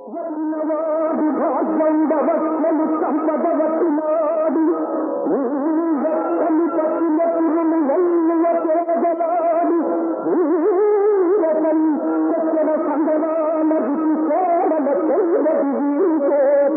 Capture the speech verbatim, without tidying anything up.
ఉన్నవాడు భాగ్యండవస్యలు సంపదవచ్చినాడు రక్తము పట్టిన పురులు వల్లువ పేదలాడు వీరకం చక్కెర సంగనాన రుచి కోడల తెల్లది వీరే